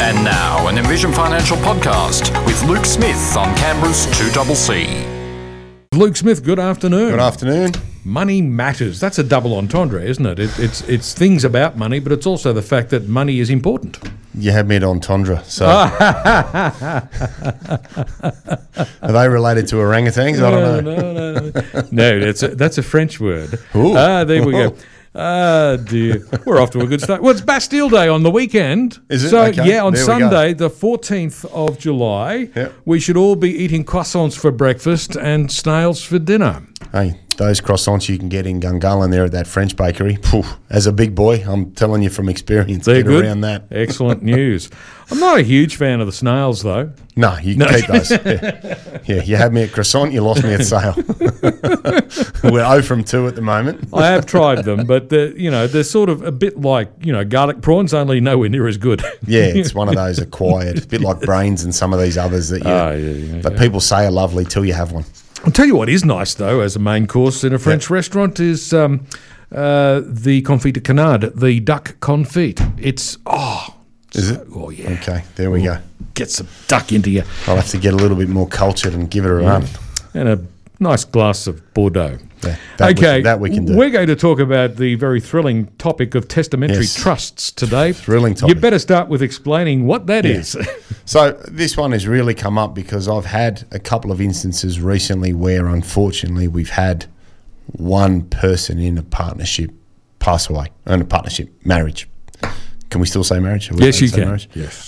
And now, an Envision Financial podcast with Luke Smith on Canberra's 2CC. Luke Smith, good afternoon. Good afternoon. Money matters. That's a double entendre, isn't it? It's things about money, but it's also the fact that money is important. You had me at entendre, so... Are they related to orangutans? I don't know. No, that's a French word. Ooh. There we go. Ah, dear. We're off to a good start. Well, it's Bastille Day on the weekend. Is it? So, Okay. yeah, on There we Sunday, the 14th of July, Yep. we should all be eating croissants for breakfast and snails for dinner. Hey, those croissants you can get in Gungahlin there at that French bakery, phew, as a big boy, I'm telling you from experience, They're get good. around that. Excellent news. I'm not a huge fan of the snails, though. No, you can keep those. Yeah, you had me at croissant, you lost me at sale. We're 0 from 2 at the moment. I have tried them, but they're sort of a bit like garlic prawns, only nowhere near as good. Yeah, it's one of those acquired, a bit like brains and some of these others that that people say are lovely till you have one. I'll tell you what is nice, though, as a main course in a French restaurant is the confit de canard, the duck confit. It's, Is it? Oh, yeah. Okay, there we go. Get some duck into you. I'll have to get a little bit more cultured and give it a run. And a nice glass of Bordeaux. Yeah, that we can do. We're going to talk about the very thrilling topic of testamentary Yes. trusts today. Thrilling topic. You better start with explaining what that is. So this one has really come up because I've had a couple of instances recently where unfortunately we've had one person in a partnership pass away, in a partnership marriage. Can we still say marriage? Are we Yes, allowed you to say can. marriage? Yes.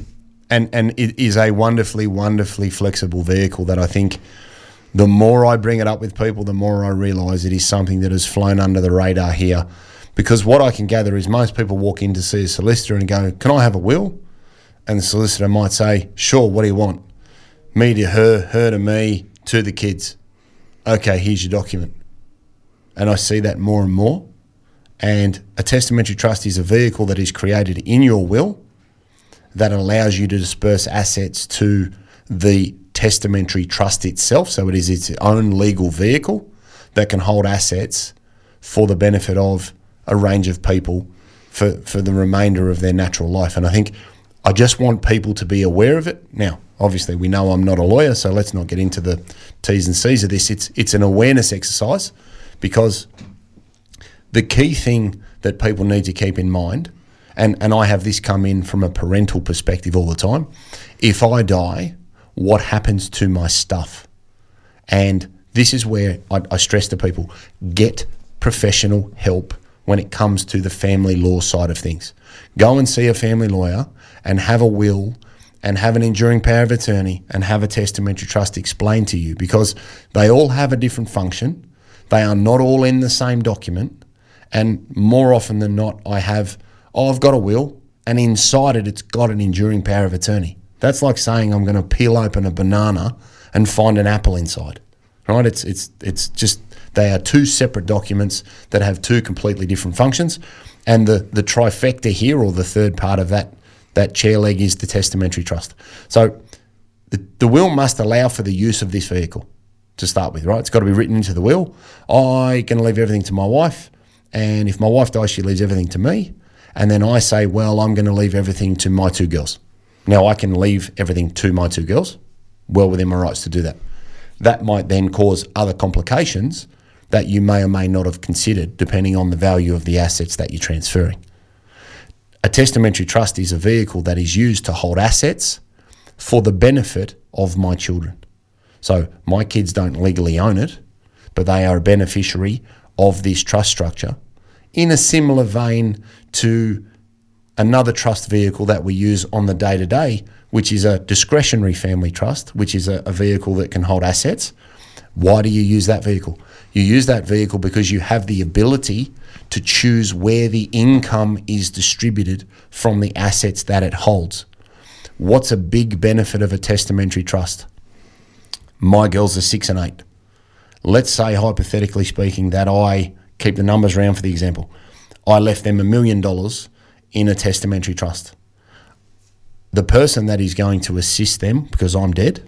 And it is a wonderfully flexible vehicle that I think the more I bring it up with people, the more I realise it is something that has flown under the radar here. Because what I can gather is most people walk in to see a solicitor and go, "Can I have a will?" And the solicitor might say, "Sure, what do you want?" Me to her, her to me, to the kids. Okay, here's your document. And I see that more and more. And a testamentary trust is a vehicle that is created in your will that allows you to disperse assets to the testamentary trust itself. So it is its own legal vehicle that can hold assets for the benefit of a range of people for the remainder of their natural life. And I think I just want people to be aware of it. Now, obviously, we know I'm not a lawyer, so let's not get into the T's and C's of this. It's an awareness exercise because the key thing that people need to keep in mind, and I have this come in from a parental perspective all the time, if I die, what happens to my stuff? And this is where I stress to people, get professional help when it comes to the family law side of things. Go and see a family lawyer and have a will and have an enduring power of attorney and have a testamentary trust explained to you, because they all have a different function. They are not all in the same document. And more often than not, I've got a will, and inside it's got an enduring power of attorney. That's like saying I'm going to peel open a banana and find an apple inside, right? It's just, they are two separate documents that have two completely different functions. And the trifecta here, or the third part of that chair leg, is the testamentary trust. So the will must allow for the use of this vehicle to start with, right? It's got to be written into the will. I'm going to leave everything to my wife. And if my wife dies, she leaves everything to me. And then I say, well, I'm going to leave everything to my two girls. Now, I can leave everything to my two girls, well within my rights to do that. That might then cause other complications that you may or may not have considered, depending on the value of the assets that you're transferring. A testamentary trust is a vehicle that is used to hold assets for the benefit of my children. So my kids don't legally own it, but they are a beneficiary of this trust structure in a similar vein to another trust vehicle that we use on the day-to-day, which is a discretionary family trust, which is a vehicle that can hold assets. Why do you use that vehicle? You use that vehicle because you have the ability to choose where the income is distributed from the assets that it holds. What's a big benefit of a testamentary trust? My girls are 6 and 8. Let's say, hypothetically speaking, that I keep the numbers round for the example. I left them $1 million in a testamentary trust. The person that is going to assist them, because I'm dead,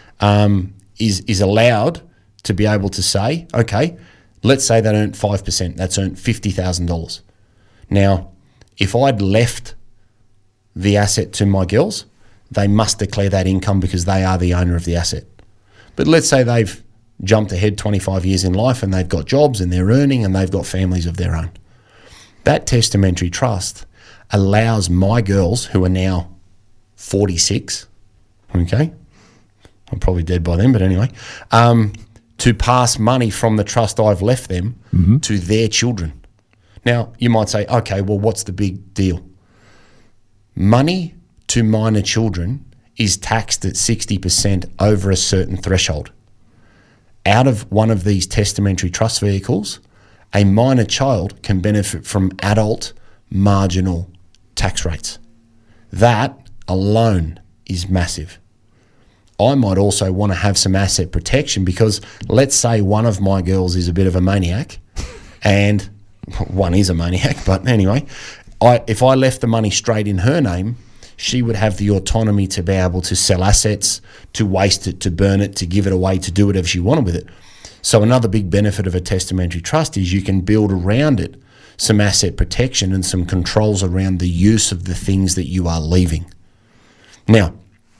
is allowed to be able to say, okay, let's say they earned 5%, that's earned $50,000. Now, if I'd left the asset to my girls, they must declare that income because they are the owner of the asset. But let's say they've jumped ahead 25 years in life and they've got jobs and they're earning and they've got families of their own. That testamentary trust allows my girls, who are now 46, okay, I'm probably dead by then, but anyway, to pass money from the trust I've left them to their children. Now, you might say, okay, well, what's the big deal? Money to minor children is taxed at 60% over a certain threshold. Out of one of these testamentary trust vehicles, a minor child can benefit from adult marginal tax rates. That alone is massive. I might also want to have some asset protection because let's say one of my girls is a bit of a maniac, and one is a maniac, but anyway, if I left the money straight in her name, she would have the autonomy to be able to sell assets, to waste it, to burn it, to give it away, to do whatever she wanted with it. So another big benefit of a testamentary trust is you can build around it some asset protection and some controls around the use of the things that you are leaving. Now,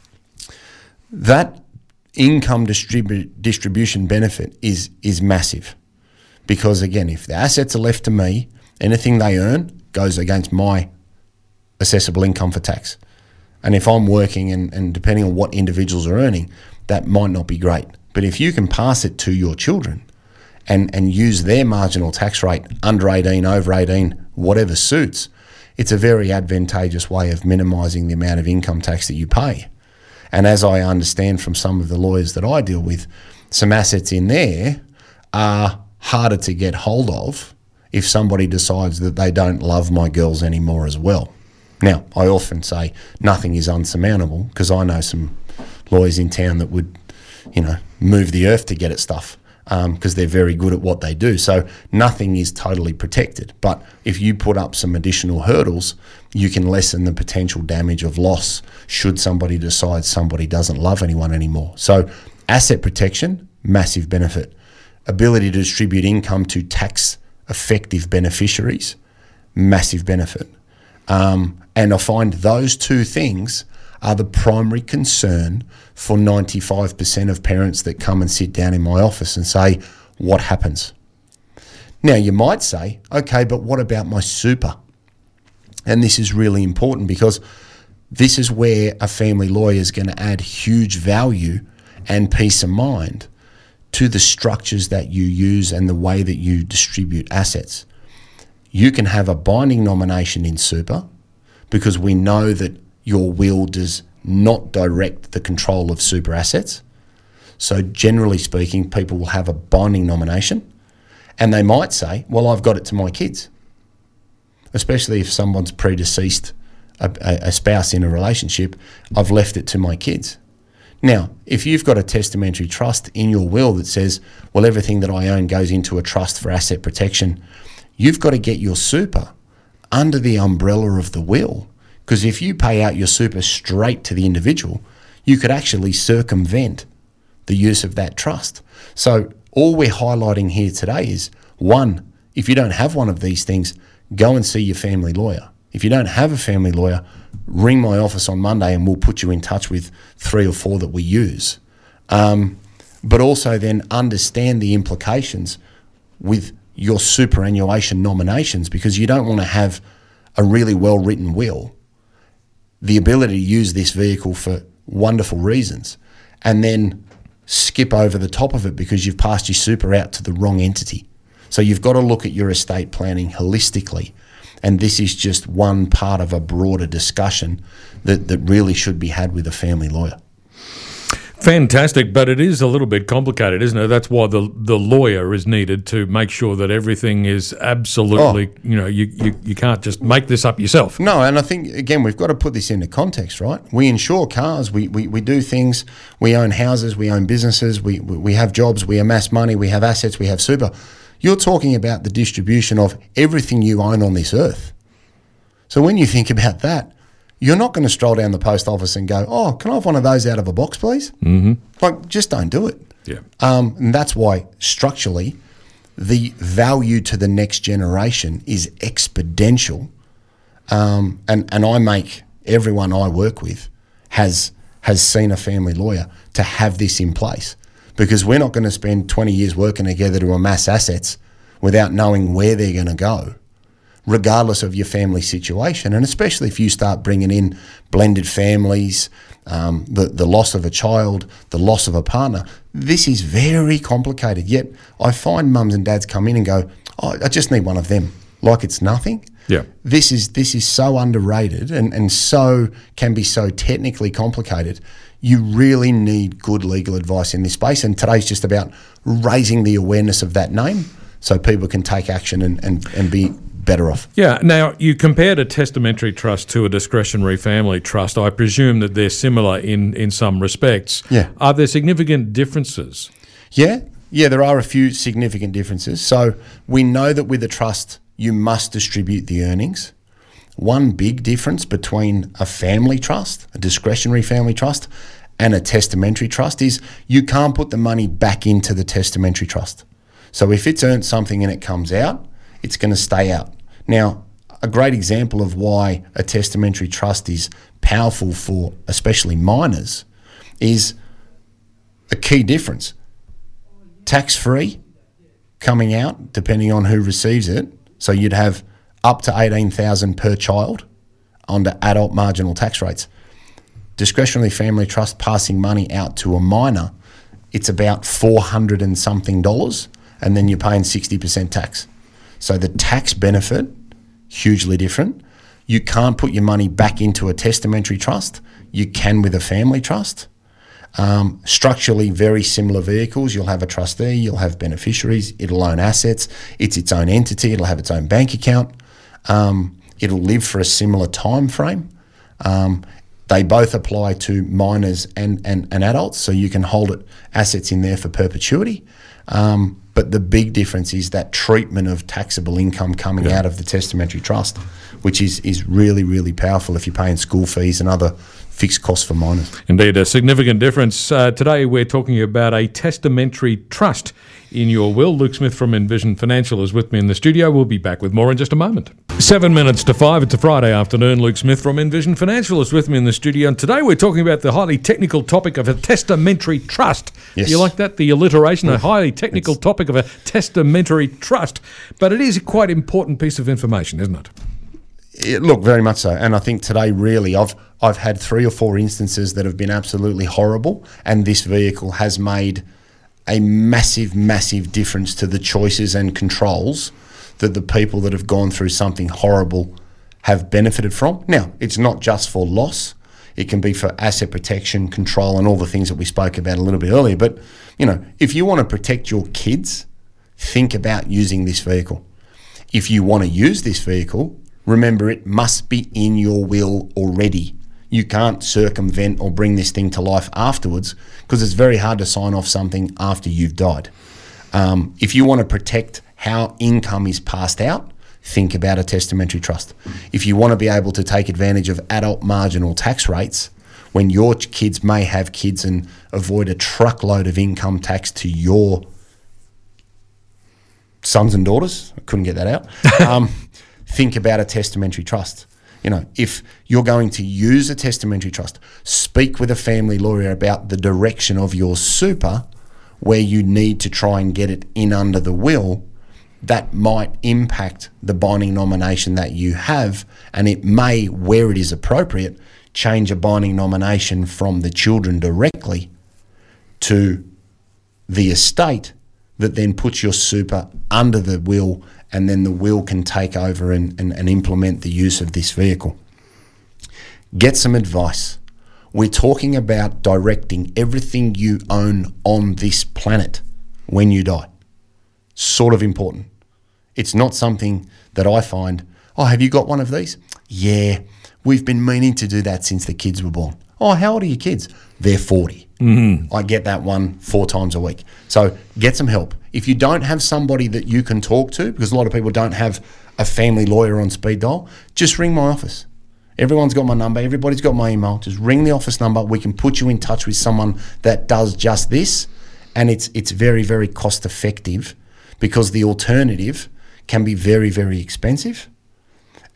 that income distribution benefit is massive because, again, if the assets are left to me, anything they earn goes against my assessable income for tax. And if I'm working and depending on what individuals are earning, that might not be great. But if you can pass it to your children and use their marginal tax rate, under 18, over 18, whatever suits, it's a very advantageous way of minimising the amount of income tax that you pay. And as I understand from some of the lawyers that I deal with, some assets in there are harder to get hold of if somebody decides that they don't love my girls anymore as well. Now, I often say nothing is unsurmountable because I know some lawyers in town that would, move the earth to get at stuff because they're very good at what they do. So nothing is totally protected. But if you put up some additional hurdles, you can lessen the potential damage of loss should somebody decide somebody doesn't love anyone anymore. So asset protection, massive benefit. Ability to distribute income to tax-effective beneficiaries, massive benefit. And I find those two things are the primary concern for 95% of parents that come and sit down in my office and say, what happens? Now, you might say, okay, but what about my super? And this is really important because this is where a family lawyer is going to add huge value and peace of mind to the structures that you use and the way that you distribute assets. You can have a binding nomination in super because we know that your will does not direct the control of super assets. So generally speaking, people will have a binding nomination and they might say, well, I've got it to my kids, especially if someone's predeceased a spouse in a relationship, I've left it to my kids. Now, if you've got a testamentary trust in your will that says, well, everything that I own goes into a trust for asset protection, you've got to get your super under the umbrella of the will. Because if you pay out your super straight to the individual, you could actually circumvent the use of that trust. So all we're highlighting here today is, one, if you don't have one of these things, go and see your family lawyer. If you don't have a family lawyer, ring my office on Monday and we'll put you in touch with 3 or 4 that we use. But also then understand the implications with your superannuation nominations, because you don't want to have a really well-written will, the ability to use this vehicle for wonderful reasons, and then skip over the top of it because you've passed your super out to the wrong entity. So you've got to look at your estate planning holistically. And this is just one part of a broader discussion that really should be had with a family lawyer. Fantastic, but it is a little bit complicated, isn't it? That's why the lawyer is needed to make sure that everything is absolutely, you can't just make this up yourself. No, and I think, again, we've got to put this into context, right? We insure cars, we do things, we own houses, we own businesses, we have jobs, we amass money, we have assets, we have super. You're talking about the distribution of everything you own on this earth. So when you think about that, you're not going to stroll down the post office and go, oh, can I have one of those out of a box, please? Mm-hmm. Like, just don't do it. Yeah. And that's why structurally the value to the next generation is exponential. And I make everyone I work with has seen a family lawyer to have this in place, because we're not going to spend 20 years working together to amass assets without knowing where they're going to go, regardless of your family situation. And especially if you start bringing in blended families, the loss of a child, the loss of a partner, this is very complicated. Yet I find mums and dads come in and go, oh, I just need one of them, like it's nothing. Yeah. This is so underrated and so can be so technically complicated. You really need good legal advice in this space, and today's just about raising the awareness of that name so people can take action and be better off. Yeah. Now, you compared a testamentary trust to a discretionary family trust. I presume that they're similar in some respects. Yeah. Are there significant differences? Yeah, there are a few significant differences. So we know that with a trust, you must distribute the earnings. One big difference between a family trust, a discretionary family trust, and a testamentary trust is you can't put the money back into the testamentary trust. So if it's earned something and it comes out, it's going to stay out. Now, a great example of why a testamentary trust is powerful for especially minors is a key difference. Tax-free coming out, depending on who receives it. So you'd have up to $18,000 per child under adult marginal tax rates. Discretionary family trust passing money out to a minor, it's about $400 and something, and then you're paying 60% tax. So the tax benefit, hugely different. You can't put your money back into a testamentary trust. You can with a family trust. Structurally very similar vehicles. You'll have a trustee, you'll have beneficiaries, it'll own assets, it's its own entity, it'll have its own bank account, it'll live for a similar time frame. They both apply to minors and adults, so you can hold assets in there for perpetuity. But the big difference is that treatment of taxable income coming out of the testamentary trust, which is really, really powerful if you're paying school fees and other fixed costs for minors. Indeed, a significant difference. Today we're talking about a testamentary trust in your will. Luke Smith from Envision Financial is with me in the studio. We'll be back with more in just a moment. 7 minutes to 5. It's a Friday afternoon. Luke Smith from Envision Financial is with me in the studio. And today we're talking about the highly technical topic of a testamentory trust. Yes. Do you like that? The alliteration, a highly technical topic of a testamentary trust. But it is a quite important piece of information, isn't it? Look, very much so. And I think today really I've had 3 or 4 instances that have been absolutely horrible, and this vehicle has made a massive, massive difference to the choices and controls that the people that have gone through something horrible have benefited from. Now, it's not just for loss. It can be for asset protection, control, and all the things that we spoke about a little bit earlier. But, if you want to protect your kids, think about using this vehicle. If you want to use this vehicle, remember it must be in your will already. You can't circumvent or bring this thing to life afterwards, because it's very hard to sign off something after you've died. If you want to protect how income is passed out, think about a testamentary trust. If you want to be able to take advantage of adult marginal tax rates when your kids may have kids and avoid a truckload of income tax to your sons and daughters, I couldn't get that out, think about a testamentary trust. If you're going to use a testamentary trust, speak with a family lawyer about the direction of your super, where you need to try and get it in under the will. That might impact the binding nomination that you have, and it may, where it is appropriate, change a binding nomination from the children directly to the estate that then puts your super under the will, and then the will can take over and implement the use of this vehicle. Get some advice. We're talking about directing everything you own on this planet when you die. Sort of important. It's not something that I find, have you got one of these? Yeah, we've been meaning to do that since the kids were born. How old are your kids? They're 40. Mm-hmm. I get that one 4 times a week. So get some help. If you don't have somebody that you can talk to, because a lot of people don't have a family lawyer on speed dial, just ring my office. Everyone's got my number. Everybody's got my email. Just ring the office number. We can put you in touch with someone that does just this. And it's very, very cost effective, because the alternative can be very, very expensive.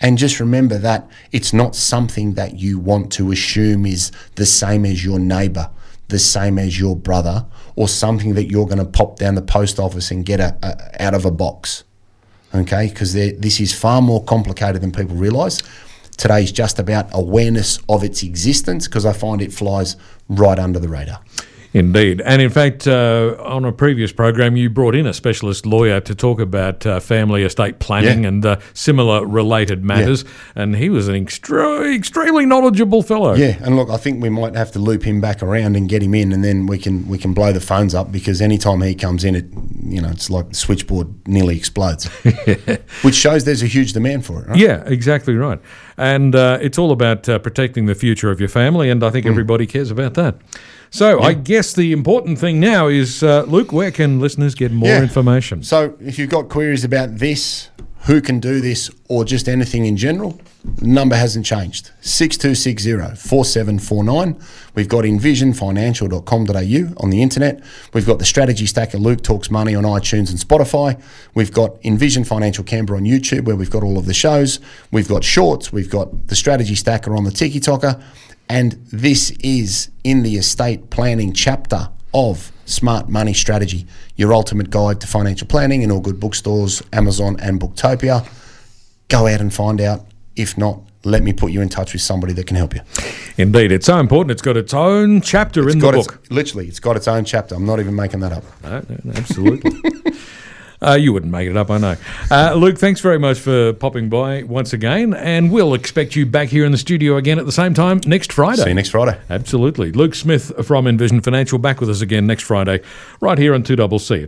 And just remember that it's not something that you want to assume is the same as your neighbour, the same as your brother, or something that you're going to pop down the post office and get out of a box. Okay? Because this is far more complicated than people realise. Today is just about awareness of its existence, because I find it flies right under the radar. Indeed. And in fact, on a previous program, you brought in a specialist lawyer to talk about family estate planning and similar related matters. And he was an extremely knowledgeable fellow. Yeah, and look, I think we might have to loop him back around and get him in, and then we can blow the phones up, because anytime he comes in, it's like the switchboard nearly explodes, which shows there's a huge demand for it, right? Yeah, exactly right. And it's all about protecting the future of your family, and I think everybody cares about that. So I guess the important thing now is, Luke, where can listeners get more information? So if you've got queries about this, who can do this, or just anything in general, the number hasn't changed. 6260-4749. We've got envisionfinancial.com.au on the internet. We've got the Strategy Stacker Luke Talks Money on iTunes and Spotify. We've got Envision Financial Canberra on YouTube, where we've got all of the shows. We've got shorts. We've got the Strategy Stacker on the Tiki Talker. And this is in the estate planning chapter of Smart Money Strategy, your ultimate guide to financial planning in all good bookstores, Amazon and Booktopia. Go out and find out. If not, let me put you in touch with somebody that can help you. Indeed. It's so important. It's got its own chapter in the book. Literally, it's got its own chapter. I'm not even making that up. No, absolutely. You wouldn't make it up, I know. Luke, thanks very much for popping by once again, and we'll expect you back here in the studio again at the same time next Friday. See you next Friday. Absolutely. Luke Smith from Envision Financial back with us again next Friday, right here on 2CC.